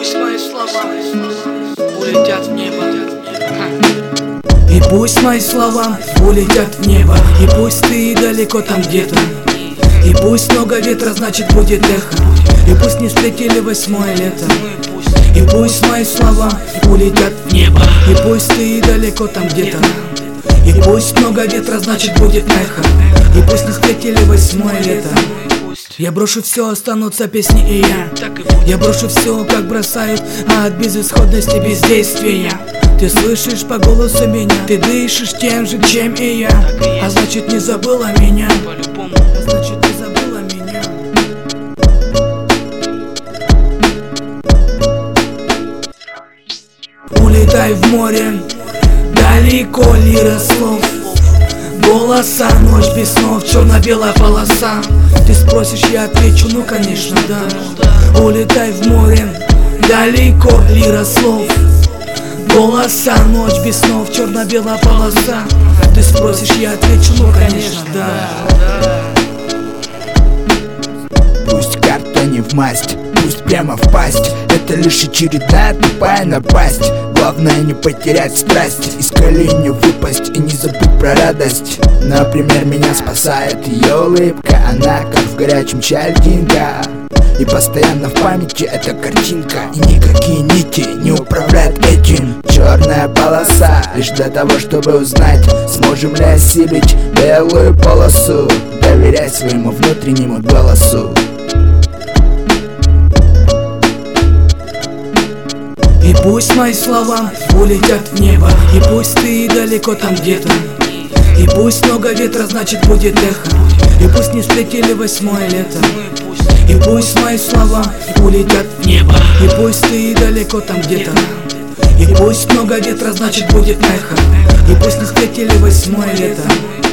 пусть мои слова улетят в небо. И пусть мои слова улетят в небо. И пусть ты далеко там где-то. И пусть много ветра, значит будет эхо. И пусть не встретили 8-е лето. И пусть мои слова улетят в небо. И пусть ты далеко там где-то. И пусть много ветра, значит будет эхо. И пусть не встретили 8-е лето. Я брошу все, останутся песни и я. Я брошу все, как бросают, а от безысходности бездействия. Ты слышишь по голосу меня, ты дышишь тем же, чем и я. А значит не забыла меня. А значит не забыла меня. Улетай в море, далеко лира слов. Голоса, ночь без снов, черно-белая полоса. Ты спросишь, я отвечу, ну конечно, да. Улетай в море, далеко лира слов. Голоса, ночь без снов, черно-белая полоса. Ты спросишь, я отвечу, ну конечно, да. Пусть карта не в масть, пусть прямо в пасть. Это лишь очередная тупая напасть. Главное не потерять страсть, из колен не выпасть и не забыть про радость. Например, меня спасает ее улыбка, она как в горячем чае льдинка. И постоянно в памяти эта картинка. И никакие нити не управляют этим. Черная полоса лишь для того, чтобы узнать, сможем ли осилить белую полосу. Доверяй своему внутреннему голосу. И пусть мои слова улетят в небо. И пусть ты далеко там где-то. И пусть много ветра, значит будет эхо. И пусть не встретили 8-е лето. И пусть мои слова улетят в небо. И пусть ты далеко там где-то. И пусть много ветра, значит будет эхо. И пусть не встретили 8-е лето.